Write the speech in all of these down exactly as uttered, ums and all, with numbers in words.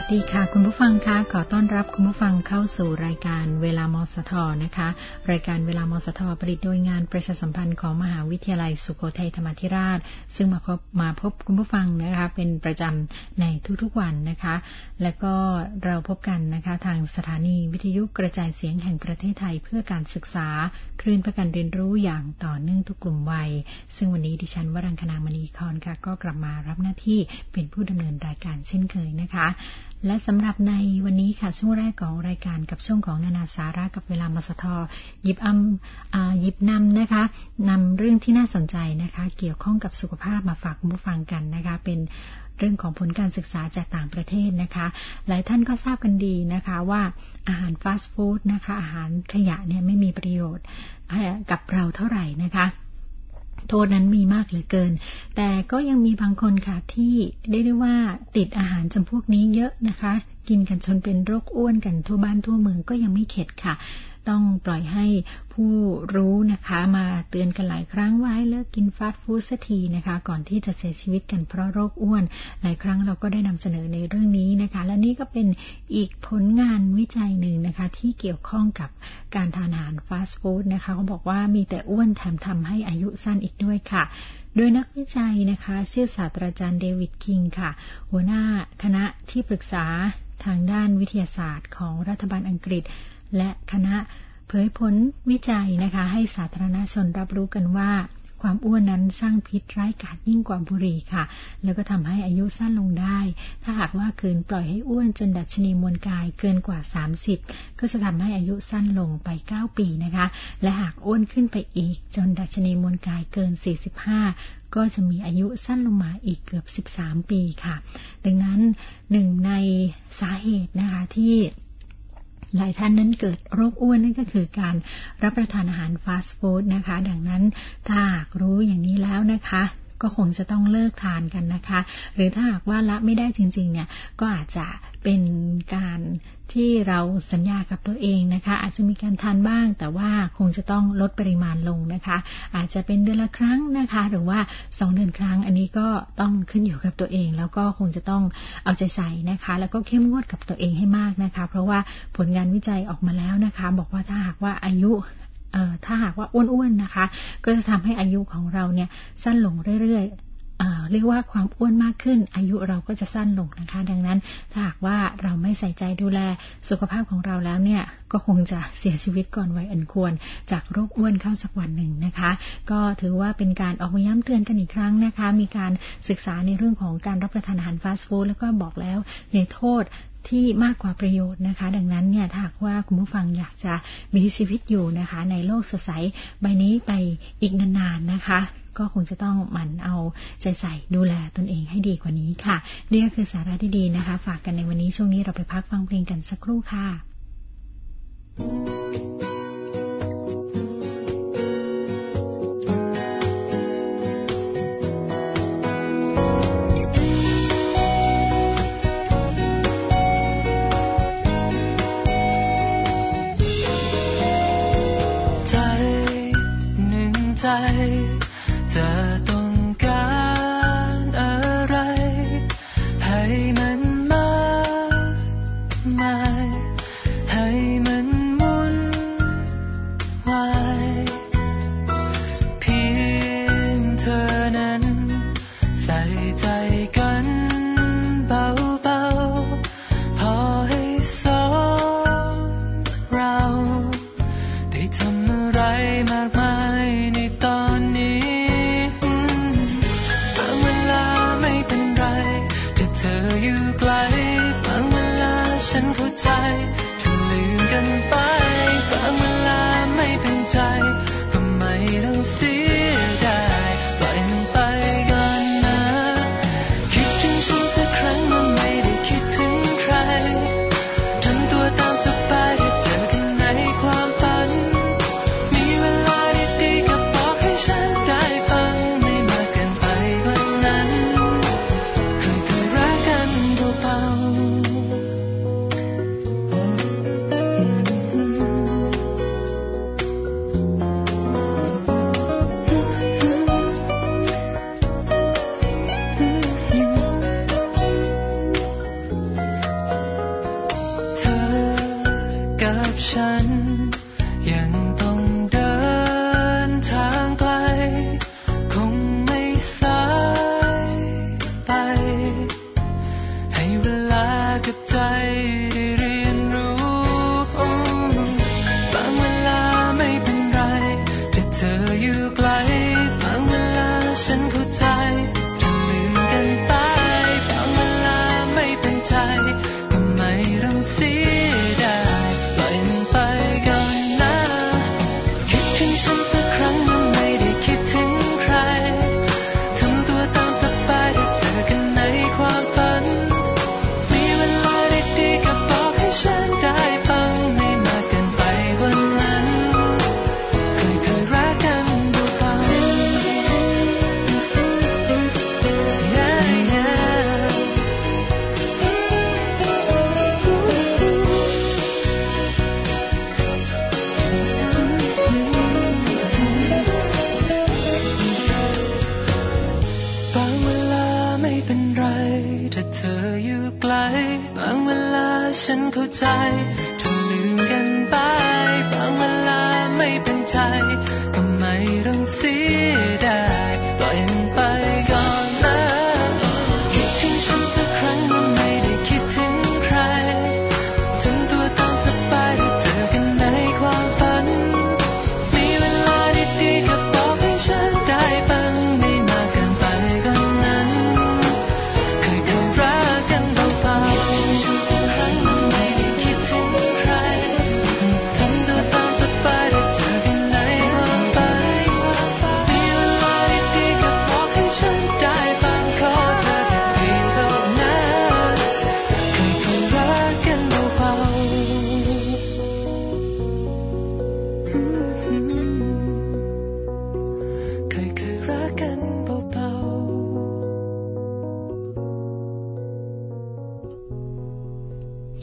ดีค่ะคุณผู้ฟังคะขอต้อนรับคุณผู้ฟังเข้าสู่รายการเวลามสทนะคะรายการเวลามสทผลิตโดยงานประชาสัมพันธ์ของมหาวิทยาลัยสุโขทัยธรรมาธิราชซึ่งมาพบมาพบคุณผู้ฟังนะคะเป็นประจำในทุกๆวันนะคะและก็เราพบกันนะคะทางสถานีวิทยุกระจายเสียงแห่งประเทศไทยเพื่อการศึกษาคลื่นเพื่อการเรียนรู้อย่างต่อเนื่องทุกกลุ่มวัยซึ่งวันนี้ดิฉันวรังคณามณีคอนค่ะก็กลับมารับหน้าที่เป็นผู้ดำเนินรายการเช่นเคยนะคะและสำหรับในวันนี้ค่ะช่วงแรกของรายการกับช่วงของนานาสาระกับเวลามสทหยิบอำหยิบนำนะคะนำเรื่องที่น่าสนใจนะคะเกี่ยวข้องกับสุขภาพมาฝากคุณผู้ฟังกันนะคะเป็นเรื่องของผลการศึกษาจากต่างประเทศนะคะหลายท่านก็ทราบกันดีนะคะว่าอาหารฟาสต์ฟู้ดนะคะอาหารขยะเนี่ยไม่มีประโยชน์กับเราเท่าไหร่นะคะโทษนั้นมีมากเหลือเกินแต่ก็ยังมีบางคนค่ะที่ได้ได้ว่าติดอาหารจำพวกนี้เยอะนะคะกินกันจนเป็นโรคอ้วนกันทั่วบ้านทั่วเมืองก็ยังไม่เข็ดค่ะต้องปล่อยให้ผู้รู้นะคะมาเตือนกันหลายครั้งว่าให้เลิกกินฟาสต์ฟู้ดสักทีนะคะก่อนที่จะเสียชีวิตกันเพราะโรคอ้วนหลายครั้งเราก็ได้นำเสนอในเรื่องนี้นะคะและนี่ก็เป็นอีกผลงานวิจัยหนึ่งนะคะที่เกี่ยวข้องกับการทานอาหารฟาสต์ฟู้ดนะคะเขาบอกว่ามีแต่อ้วนแถมทำให้อายุสั้นอีกด้วยค่ะโดยนักวิจัยนะคะชื่อศาสตราจารย์เดวิดคิงค่ะหัวหน้าคณะที่ปรึกษาทางด้านวิทยาศาสตร์ของรัฐบาลอังกฤษและคณะเผยผลวิจัยนะคะให้สาธารณชนรับรู้กันว่าความอ้วนนั้นสร้างพิษร้ายกาจยิ่งกว่าบุหรี่ค่ะแล้วก็ทำให้อายุสั้นลงได้ถ้าหากว่าคืนปล่อยให้อ้วนจนดัชนีมวลกายเกินกว่าสามสิบก็จะทำให้อายุสั้นลงไปเก้าปีนะคะและหากอ้วนขึ้นไปอีกจนดัชนีมวลกายเกินสี่สิบห้าก็จะมีอายุสั้นลงมาอีกเกือบสิบสามปีค่ะดังนั้นหนึ่งในสาเหตุนะคะที่หลายท่านนั้นเกิดโรคอ้วนนั่นก็คือการรับประทานอาหารฟาสต์ฟู้ดนะคะดังนั้นถ้าหากรู้อย่างนี้แล้วนะคะก็คงจะต้องเลิกทานกันนะคะหรือถ้าหากว่าละไม่ได้จริงๆเนี่ยก็อาจจะเป็นการที่เราสัญญากับตัวเองนะคะอาจจะมีการทานบ้างแต่ว่าคงจะต้องลดปริมาณลงนะคะอาจจะเป็นเดือนละครั้งนะคะหรือว่าสองเดือนครั้งอันนี้ก็ต้องขึ้นอยู่กับตัวเองแล้วก็คงจะต้องเอาใจใส่นะคะแล้วก็เข้มงวดกับตัวเองให้มากนะคะเพราะว่าผลงานวิจัยออกมาแล้วนะคะบอกว่าถ้าหากว่าอายุเอ่อถ้าหากว่าอ้วนๆนะคะก็จะทำให้อายุของเราเนี่ยสั้นลงเรื่อยๆเอ่อเรียกว่าความอ้วนมากขึ้นอายุเราก็จะสั้นลงนะคะดังนั้นถ้าหากว่าเราไม่ใส่ใจดูแลสุขภาพของเราแล้วเนี่ยก็คงจะเสียชีวิตก่อนวัยอันควรจากโรคอ้วนเข้าสักวันหนึ่งนะคะก็ถือว่าเป็นการออกมาย้ำเตือนกันอีกครั้งนะคะมีการศึกษาในเรื่องของการรับประทานอาหารฟาสต์ฟู้ดแล้วก็บอกแล้วในโทษที่มากกว่าประโยชน์นะคะดังนั้นเนี่ยถ้าหากว่าคุณผู้ฟังอยากจะมีชีวิตอยู่นะคะในโลกสดใสใบนี้ไปอีกนานๆนะคะก็คงจะต้องหมั่นเอาใจใส่ดูแลตนเองให้ดีกว่านี้ค่ะนี่ก็คือสาระที่ดีนะคะฝากกันในวันนี้ช่วงนี้เราไปพักฟังเพลงกันสักครู่ค่ะจะต้องการอะไรให้มันมากมาย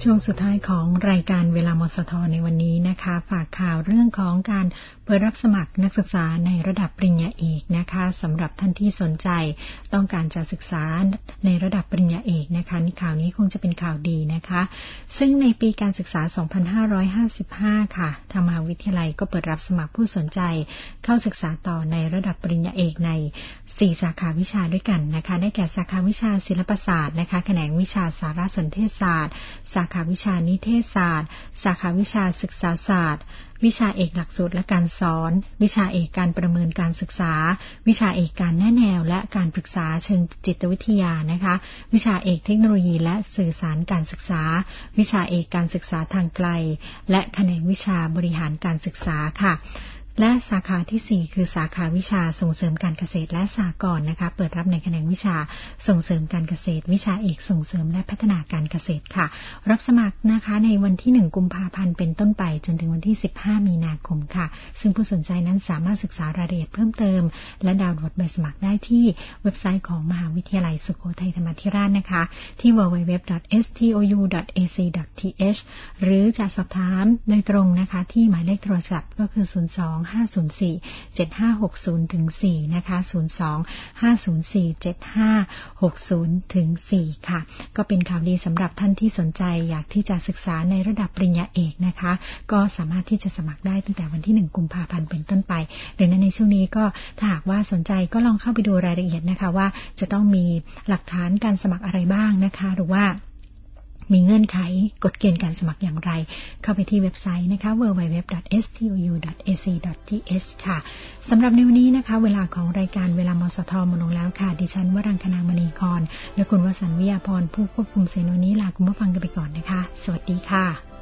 ช่วงสุดท้ายของรายการเวลามสทในวันนี้นะคะฝากข่าวเรื่องของการเปิดรับสมัครนักศึกษาในระดับปริญญาเอกนะคะสำหรับท่านที่สนใจต้องการจะศึกษาในระดับปริญญาเอกนะคะนี่ข่าวนี้คงจะเป็นข่าวดีนะคะซึ่งในปีการศึกษาสองพันห้าร้อยห้าสิบห้าค่ะทางมหาวิทยาลัยก็เปิดรับสมัครผู้สนใจเข้าศึกษาต่อในระดับปริญญาเอกในสี่สาขาวิชาด้วยกันนะคะได้แก่สาขาวิชาศิลปศาสตร์นะคะแขนงวิชาสารสนเทศศาสตร์สาขาวิชานิเทศศาสตร์สาขาวิชาศึกษาศาสตร์วิชาเอกหลักสูตรและการสอนวิชาเอกการประเมินการศึกษาวิชาเอกการแนะแนวและการปรึกษาเชิงจิตวิทยานะคะวิชาเอกเทคโนโลยีและสื่อสารการศึกษาวิชาเอกการศึกษาทางไกลและแขนงวิชาบริหารการศึกษาค่ะและสาขาที่สี่คือสาขาวิชาส่งเสริมการเกษตรและสหกรณ์นะคะเปิดรับในแขนงวิชาส่งเสริมการเกษตรวิชาเอกส่งเสริมและพัฒนาการเกษตรค่ะรับสมัครนะคะในวันที่หนึ่งกุมภาพันธ์เป็นต้นไปจนถึงวันที่สิบห้ามีนาคมค่ะซึ่งผู้สนใจนั้นสามารถศึกษารายละเอียดเพิ่มเติมและดาวน์โหลดใบสมัครได้ที่เว็บไซต์ของมหาวิทยาลัยสุโขทัยธรรมาธิราชนะคะที่ ดับเบิลยู ดับเบิลยู ดับเบิลยู ดอท เอส ที โอ ยู ดอท เอ ซี ดอท ที เอช หรือจะสอบถามโดยตรงนะคะที่หมายเลขโทรศัพท์ก็คือศูนย์ สอง ห้า ศูนย์ สี่ เจ็ด ห้า หก ศูนย์ ถึง สี่นะคะศูนย์ สอง ห้า ศูนย์ สี่ เจ็ด ห้า หก ศูนย์ ถึง สี่ค่ะก็เป็นข่าวดีสำหรับท่านที่สนใจอยากที่จะศึกษาในระดับปริญญาเอกนะคะก็สามารถที่จะสมัครได้ตั้งแต่วันที่หนึ่งกุมภาพันธ์เป็นต้นไปดังนั้นในช่วงนี้ก็ถ้าหากว่าสนใจก็ลองเข้าไปดูรายละเอียดนะคะว่าจะต้องมีหลักฐานการสมัครอะไรบ้างนะคะหรือว่ามีเงื่อนไขกฎเกณฑ์การสมัครอย่างไรเข้าไปที่เว็บไซต์นะคะ ดับเบิลยู ดับเบิลยู ดับเบิลยู ดอท เอส ที โอ ยู ดอท เอ ซี ดอท ที เอช ค่ะสำหรับในวันนี้นะคะเวลาของรายการเวลามสทหมดลงแล้วค่ะดิฉันวรังคณามณีกรและคุณวสันต์วิยาพรผู้ควบคุมเสียงวันนี้ลาคุณผู้ฟังกันไปก่อนนะคะสวัสดีค่ะ